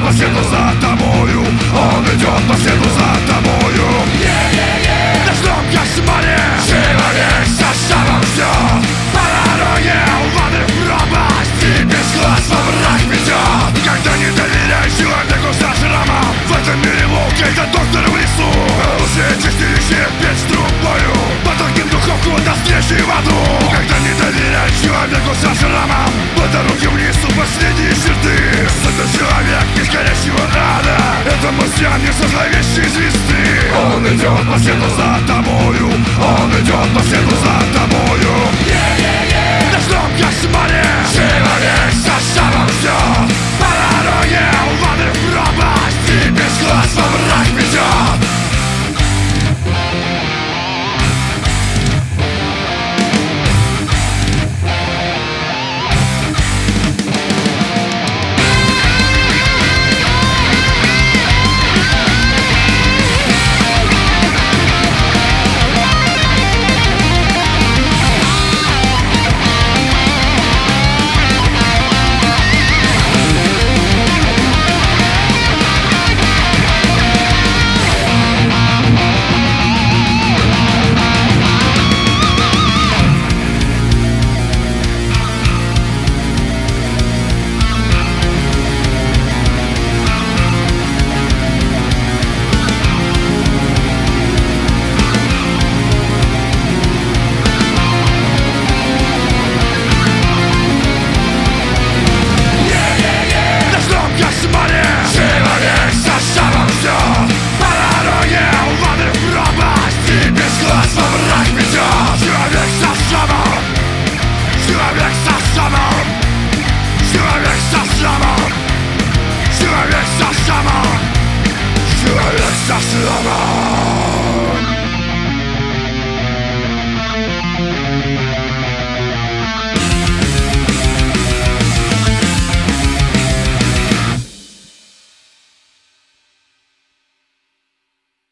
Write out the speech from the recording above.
по следу за тобою, он идет по следу за тобою. Ночном кошмаре человек со шагом ждет по дороге в воды в пропасть, и без глаз во враг ведет. Когда не доверяй человеку со шрамом, в этом мире волк — это доктор в лесу. Лучше чистилище печь трубою, потокнем духовку доскрещи в аду. Когда не доверяй человеку со шрамом, по дороге вниз у последние черты. Суперчеловек из горящего ада — это марсианин со зловещей звезды. Он идет по следу за тобою, он идет по следу за тобою.